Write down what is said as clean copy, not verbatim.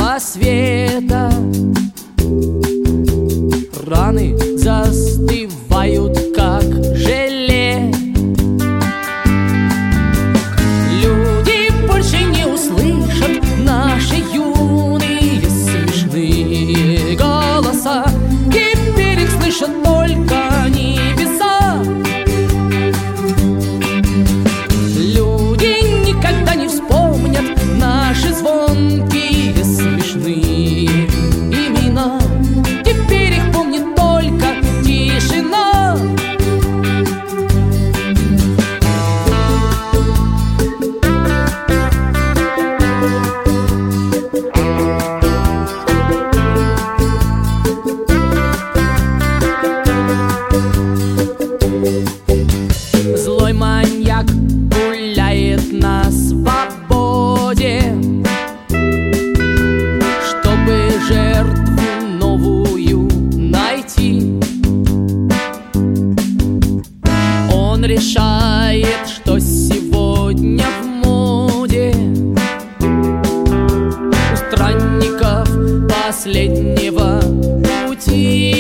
света. Раны застывают, как желе. Люди больше не услышат наши юные смешные голоса. Теперь их слышат только небеса. Люди никогда не вспомнят наши звонкие смешные имена. Теперь их помнит только тишина. Злой маньяк гуляет на свободе, чтобы жертву новую найти. Он решает, что сегодня в моде у странников последнего пути.